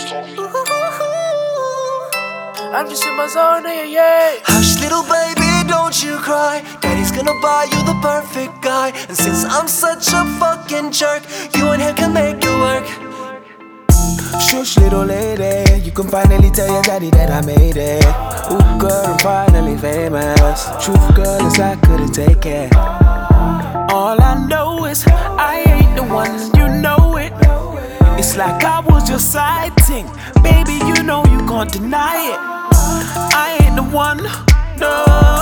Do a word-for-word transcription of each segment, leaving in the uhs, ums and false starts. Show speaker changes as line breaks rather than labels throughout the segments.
I'm just in my zone, yeah, yeah.
Hush, little baby, don't you cry. Daddy's gonna buy you the perfect guy. And since I'm such a fucking jerk, you and him can make it work.
Shush, little lady, you can finally tell your daddy that I made it. Ooh, girl, I'm finally famous. Truth, girl, is I couldn't take it. All I know is I ain't the one, you know it. It's like I was your side thing. Baby, you know you can't deny it. I ain't the one, no.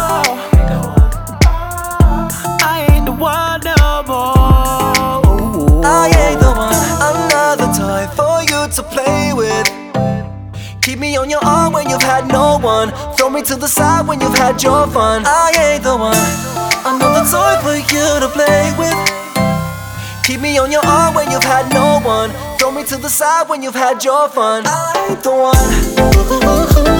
I ain't the one no more.
I ain't the one, another toy for you to play with. Keep me on your arm when you've had no one. Throw me to the side when you've had your fun. I ain't the one, another toy for you to play with. Keep me on your arm when you've had no one. Throw me to the side when you've had your fun. I ain't the one.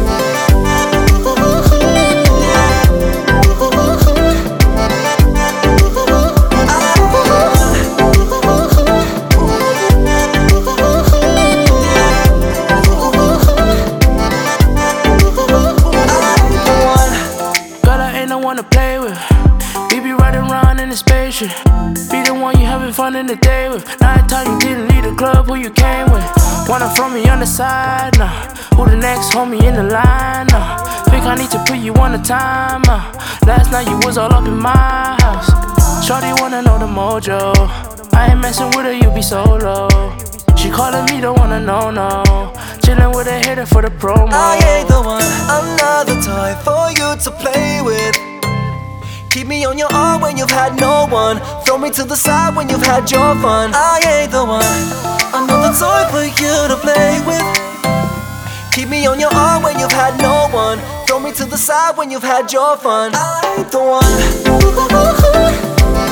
To play with. We be riding around in the spaceship. Be the one you having fun in the day with. Night time you didn't leave the club, who you came with. Wanna throw me on the side, nah. Who the next homie in the line, nah. Think I need to put you on the timer. Last night you was all up in my house. Shorty wanna know the mojo. I ain't messing with her, you be solo. She calling me, don't wanna know, no. Chillin' with a hitter for the promo.
I ain't the one, another toy for you to play with. Keep me on your arm when you've had no one. Throw me to the side when you've had your fun. I ain't the one, another toy for you to play with. Keep me on your arm when you've had no one. Throw me to the side when you've had your fun. I ain't the one.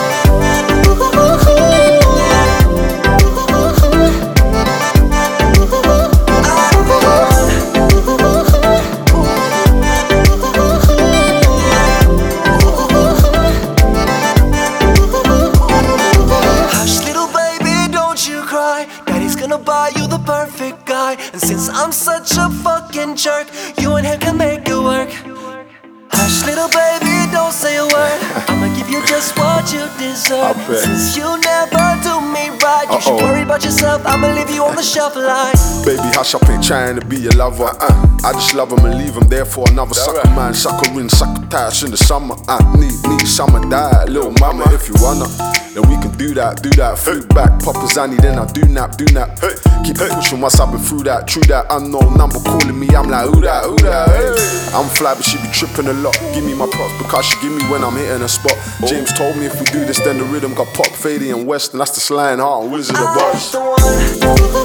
Daddy's gonna buy you the perfect guy. And since I'm such a fucking jerk, you and him can make it work. Hush, little baby, don't say a word. I'ma give you just what you deserve. Since you never do me right, you Uh-oh. should worry about yourself. I'ma leave you on the shelf line.
Baby, hush, I ain't trying to be your lover. uh. I just love him and leave him there for another sucker right. Man, sucker in, sucker ties in the summer. I uh. need, need summer diet, little mama. If you wanna, then we can do that, do that. Fruit back, pop a zanny, then I do nap, do nap. Hey. Keep it pushing once I've been through that. True that, unknown number calling me, I'm like, who that, who that, hey. I'm fly, but she be tripping a lot. Give me my props because she give me when I'm hitting a spot. Oh. James told me if we do this, then the rhythm got pop, Fady and West, and that's the Sly and Heart and Wizard of Oz.